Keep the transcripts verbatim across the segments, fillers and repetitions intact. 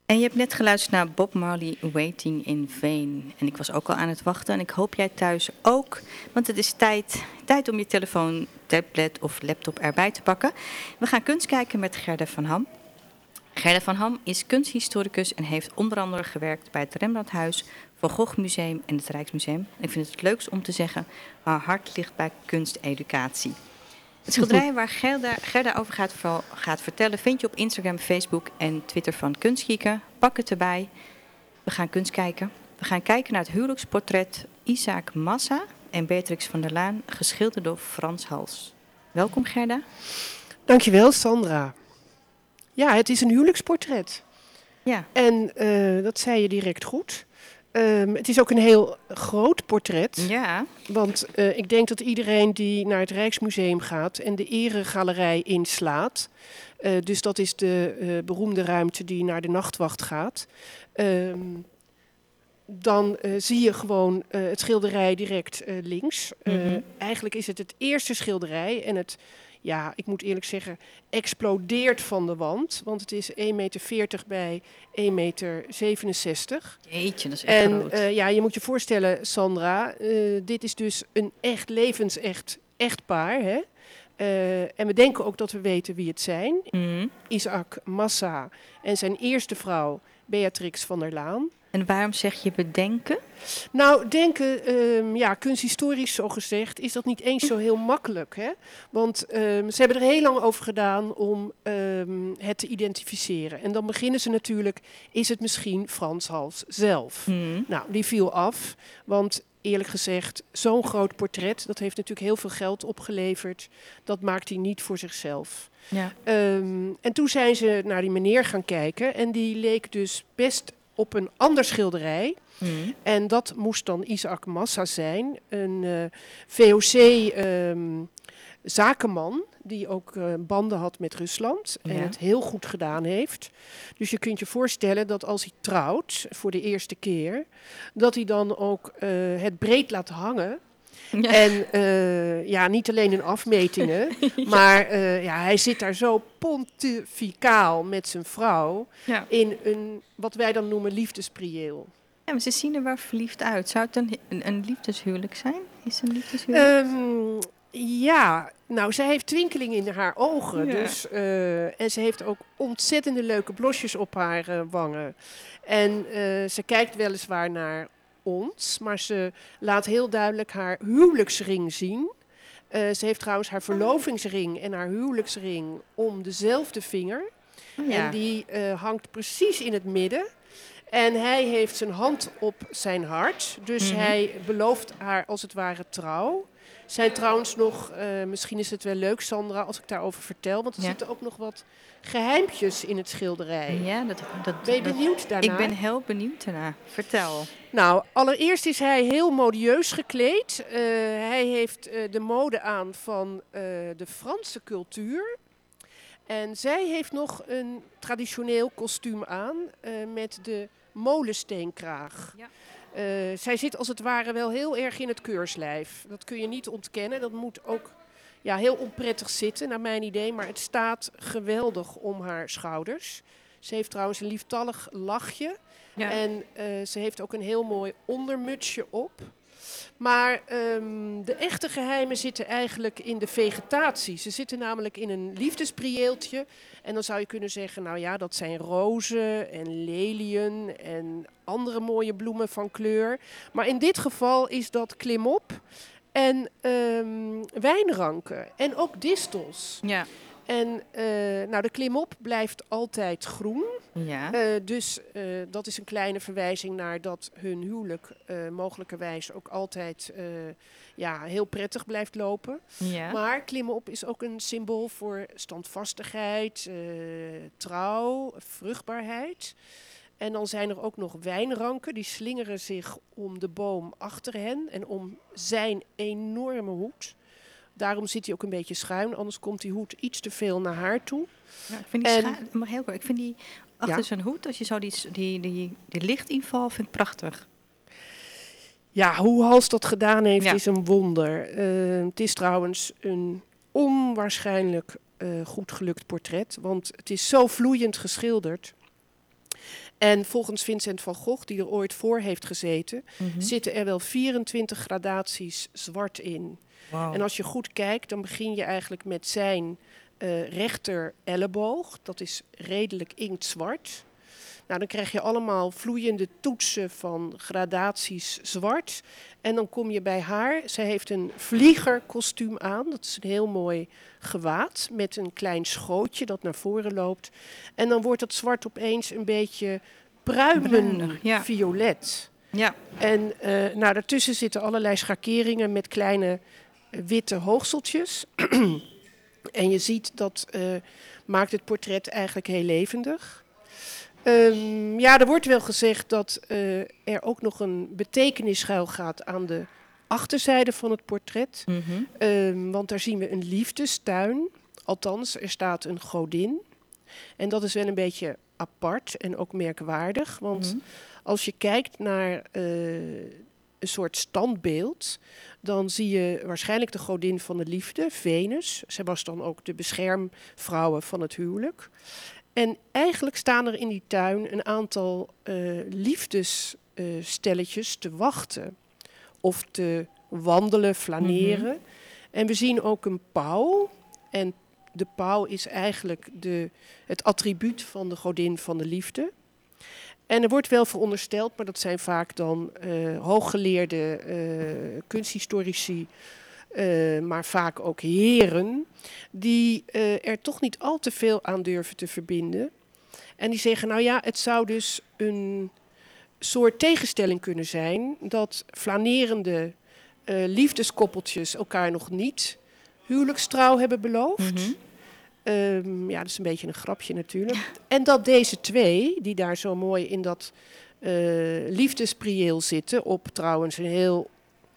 En je hebt net geluisterd naar Bob Marley, Waiting in Vain. En ik was ook al aan het wachten en ik hoop jij thuis ook. Want het is tijd, tijd om je telefoon, tablet of laptop erbij te pakken. We gaan kunst kijken met Gerda van Ham. Gerda van Ham is kunsthistoricus en heeft onder andere gewerkt bij het Rembrandthuis, Van Gogh Museum en het Rijksmuseum. En ik vind het het leukst om te zeggen, haar hart ligt bij kunsteducatie. Het schilderij waar Gerda, Gerda over gaat, gaat vertellen vind je op Instagram, Facebook en Twitter van Kunstkieken. Pak het erbij. We gaan kunst kijken. We gaan kijken naar het huwelijksportret Isaac Massa en Beatrix van der Laan, geschilderd door Frans Hals. Welkom Gerda. Dankjewel Sandra. Ja, het is een huwelijksportret. Ja. En uh, dat zei je direct goed. Um, het is ook een heel groot portret. Ja. Want uh, ik denk dat iedereen die naar het Rijksmuseum gaat en de eregalerij inslaat. Uh, dus dat is de uh, beroemde ruimte die naar de nachtwacht gaat. Um, dan uh, zie je gewoon uh, het schilderij direct uh, links. Uh, mm-hmm. Eigenlijk is het het eerste schilderij en het... Ja, ik moet eerlijk zeggen, explodeert van de wand. Want het is één meter veertig bij één meter zevenenzestig. Jeetje, dat is echt en, groot. Uh, ja, je moet je voorstellen, Sandra, uh, dit is dus een echt levensecht echtpaar. Hè? Uh, en we denken ook dat we weten wie het zijn. Mm. Isaac Massa en zijn eerste vrouw, Beatrix van der Laan. En waarom zeg je bedenken? Nou, denken, um, ja, kunsthistorisch zo gezegd, is dat niet eens zo heel makkelijk. Hè? Want um, ze hebben er heel lang over gedaan om um, het te identificeren. En dan beginnen ze natuurlijk, is het misschien Frans Hals zelf? Hmm. Nou, die viel af, want eerlijk gezegd, zo'n groot portret, dat heeft natuurlijk heel veel geld opgeleverd. Dat maakt hij niet voor zichzelf. Ja. Um, en toen zijn ze naar die meneer gaan kijken en die leek dus best op een ander schilderij. Mm. En dat moest dan Isaac Massa zijn. Een uh, V O C-zakenman um, die ook uh, banden had met Rusland. Ja. En het heel goed gedaan heeft. Dus je kunt je voorstellen dat als hij trouwt voor de eerste keer, dat hij dan ook uh, het breed laat hangen. Ja. En uh, ja, niet alleen in afmetingen, ja. maar uh, ja, hij zit daar zo pontificaal met zijn vrouw ja. in een, wat wij dan noemen, liefdesprieel. Ja, maar ze zien er wel verliefd uit. Zou het een, een, een liefdeshuwelijk zijn? Is het een liefdeshuwelijk? Um, ja, nou, zij heeft twinkeling in haar ogen. Ja. Dus, uh, en ze heeft ook ontzettende leuke blosjes op haar uh, wangen. En uh, ze kijkt weliswaar naar ons, maar ze laat heel duidelijk haar huwelijksring zien. Uh, ze heeft trouwens haar verlovingsring en haar huwelijksring om dezelfde vinger. Ja. En die uh, hangt precies in het midden. En hij heeft zijn hand op zijn hart. Dus mm-hmm. hij belooft haar als het ware trouw. Zijn trouwens nog, uh, misschien is het wel leuk Sandra als ik daarover vertel, want er ja. zitten ook nog wat geheimpjes in het schilderij. Ja, dat, dat, ben je benieuwd daarna? Ik ben heel benieuwd daarna. Vertel. Nou, allereerst is hij heel modieus gekleed. Uh, hij heeft uh, de mode aan van uh, de Franse cultuur. En zij heeft nog een traditioneel kostuum aan uh, met de molensteenkraag. Ja. Uh, zij zit als het ware wel heel erg in het keurslijf. Dat kun je niet ontkennen. Dat moet ook ja, heel onprettig zitten, naar mijn idee. Maar het staat geweldig om haar schouders. Ze heeft trouwens een lieftallig lachje. Ja. En uh, ze heeft ook een heel mooi ondermutsje op. Maar um, de echte geheimen zitten eigenlijk in de vegetatie. Ze zitten namelijk in een liefdesprieeltje. En dan zou je kunnen zeggen, nou ja, dat zijn rozen en leliën en andere mooie bloemen van kleur. Maar in dit geval is dat klimop en um, wijnranken en ook distels. Ja. En uh, nou, de klimop blijft altijd groen. Ja. Uh, dus uh, dat is een kleine verwijzing naar dat hun huwelijk uh, mogelijkerwijs ook altijd uh, ja, heel prettig blijft lopen. Ja. Maar klimop is ook een symbool voor standvastigheid, uh, trouw, vruchtbaarheid. En dan zijn er ook nog wijnranken, die slingeren zich om de boom achter hen en om zijn enorme hoed. Daarom zit hij ook een beetje schuin, anders komt die hoed iets te veel naar haar toe. Ja, ik vind die en, schuin, maar heel kort, ik vind die achter ja. zijn hoed, als je zo die, die, die, die lichtinval, vind ik prachtig. Ja, hoe Hals dat gedaan heeft, ja. is een wonder. Uh, het is trouwens een onwaarschijnlijk uh, goed gelukt portret, want het is zo vloeiend geschilderd. En volgens Vincent van Gogh, die er ooit voor heeft gezeten, Mhm. zitten er wel vierentwintig gradaties zwart in. Wow. En als je goed kijkt, dan begin je eigenlijk met zijn uh, rechter elleboog. Dat is redelijk inktzwart. Nou, dan krijg je allemaal vloeiende toetsen van gradaties zwart. En dan kom je bij haar. Zij heeft een vliegerkostuum aan. Dat is een heel mooi gewaad met een klein schootje dat naar voren loopt. En dan wordt dat zwart opeens een beetje pruimen ja. violet. Ja. En uh, nou, daartussen zitten allerlei schakeringen met kleine uh, witte hoogseltjes. En je ziet dat uh, maakt het portret eigenlijk heel levendig. Um, ja, er wordt wel gezegd dat uh, er ook nog een betekenis schuil gaat aan de achterzijde van het portret. Mm-hmm. Um, want daar zien we een liefdestuin. Althans, er staat een godin. En dat is wel een beetje apart en ook merkwaardig. Want mm-hmm. als je kijkt naar uh, een soort standbeeld, dan zie je waarschijnlijk de godin van de liefde, Venus. Zij was dan ook de beschermvrouwe van het huwelijk. En eigenlijk staan er in die tuin een aantal uh, liefdesstelletjes uh, te wachten. Of te wandelen, flaneren. Mm-hmm. En we zien ook een pauw. En de pauw is eigenlijk de, het attribuut van de godin van de liefde. En er wordt wel verondersteld, maar dat zijn vaak dan uh, hooggeleerde uh, kunsthistorici, uh, maar vaak ook heren, die uh, er toch niet al te veel aan durven te verbinden. En die zeggen, nou ja, het zou dus een soort tegenstelling kunnen zijn dat flanerende uh, liefdeskoppeltjes elkaar nog niet huwelijkstrouw hebben beloofd. Mm-hmm. Um, ja, dat is een beetje een grapje natuurlijk. En dat deze twee, die daar zo mooi in dat uh, liefdesprieel zitten, op trouwens een heel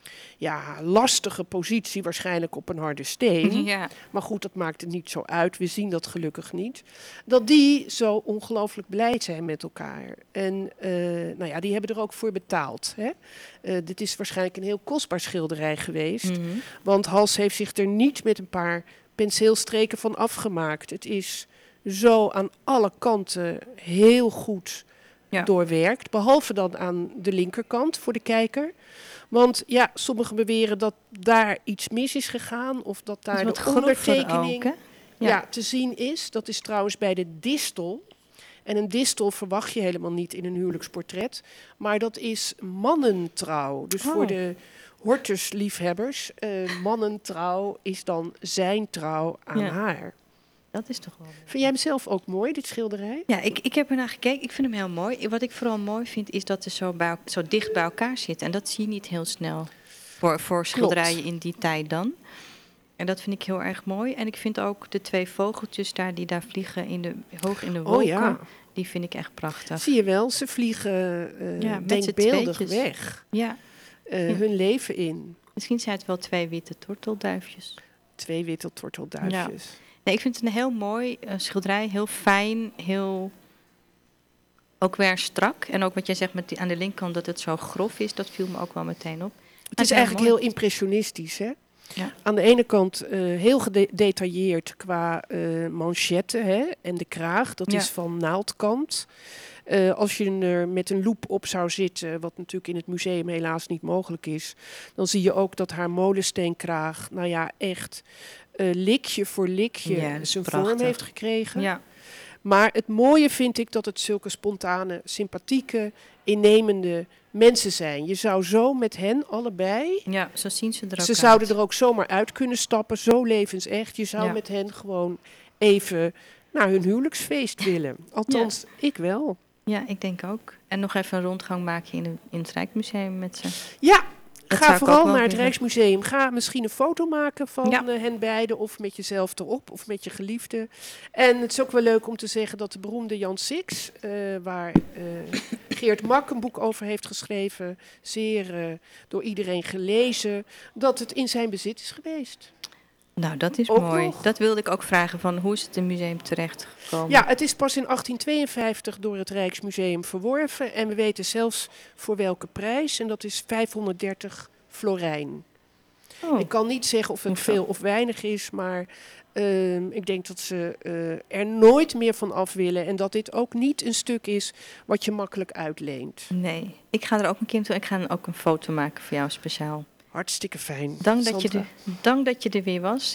ja, lastige positie, waarschijnlijk op een harde steen. Ja. Maar goed, dat maakt het niet zo uit. We zien dat gelukkig niet. Dat die zo ongelooflijk blij zijn met elkaar. En uh, nou ja, die hebben er ook voor betaald. Hè? Uh, dit is waarschijnlijk een heel kostbaar schilderij geweest. Mm-hmm. Want Hals heeft zich er niet met een paar penseelstreken van afgemaakt. Het is zo aan alle kanten heel goed ja. doorwerkt. Behalve dan aan de linkerkant voor de kijker. Want ja, sommigen beweren dat daar iets mis is gegaan. Of dat daar de ondertekening ook, ja. Ja, te zien is. Dat is trouwens bij de distel. En een distel verwacht je helemaal niet in een huwelijksportret. Maar dat is mannentrouw. Dus oh. voor de hortusliefhebbers, uh, mannentrouw is dan zijn trouw aan ja. haar. Dat is toch wel mooi. Vind jij hem zelf ook mooi, dit schilderij? Ja, ik, ik heb er naar gekeken. Ik vind hem heel mooi. Wat ik vooral mooi vind, is dat ze zo, bij, zo dicht bij elkaar zitten. En dat zie je niet heel snel voor, voor schilderijen Klopt. In die tijd dan. En dat vind ik heel erg mooi. En ik vind ook de twee vogeltjes daar die daar vliegen in de, hoog in de wolken. Oh, ja. Die vind ik echt prachtig. Zie je wel, ze vliegen uh, ja, denkbeeldig weg. Ja. Uh, ja. Hun leven in. Misschien zijn het wel twee witte tortelduifjes. Twee witte tortelduifjes. Ja. Nee, ik vind het een heel mooi uh, schilderij. Heel fijn, heel ook weer strak. En ook wat jij zegt met die, aan de linkerkant dat het zo grof is, dat viel me ook wel meteen op. Het is eigenlijk mooi. Heel impressionistisch, hè? Ja. Aan de ene kant uh, heel gedetailleerd qua uh, manchetten hè, en de kraag. Dat ja. is van naaldkant. Uh, als je er met een loep op zou zitten, wat natuurlijk in het museum helaas niet mogelijk is, dan zie je ook dat haar molensteenkraag, nou ja, echt uh, likje voor likje ja, zijn prachtig. Vorm heeft gekregen. Ja. Maar het mooie vind ik dat het zulke spontane, sympathieke, innemende mensen zijn. Je zou zo met hen allebei... Ja, zo zien ze er ook Ze uit. Zouden er ook zomaar uit kunnen stappen, zo levensecht. Je zou ja. met hen gewoon even naar hun huwelijksfeest willen. Althans, ja. ik wel. Ja, ik denk ook. En nog even een rondgang maken in, de, in het Rijksmuseum met ze. Ja, dat ga vooral naar het willen. Rijksmuseum. Ga misschien een foto maken van ja. uh, hen beiden of met jezelf erop of met je geliefde. En het is ook wel leuk om te zeggen dat de beroemde Jan Six, uh, waar uh, Geert Mak een boek over heeft geschreven, zeer uh, door iedereen gelezen, dat het in zijn bezit is geweest. Nou, dat is ook mooi. Nog. Dat wilde ik ook vragen, van hoe is het in het museum terechtgekomen? Ja, het is pas in achttien tweeënvijftig door het Rijksmuseum verworven. En we weten zelfs voor welke prijs. En dat is vijfhonderddertig florijn. Oh, Ik kan niet zeggen of het Hoeveel? veel of weinig is, maar ehm, ik denk dat ze eh, er nooit meer van af willen. En dat dit ook niet een stuk is wat je makkelijk uitleent. nee. Ik ga er ook een keer naartoe. Ik ga dan ook een foto maken voor jou speciaal. Hartstikke fijn. Dank dat, je Sandra. er, dank dat je er weer was.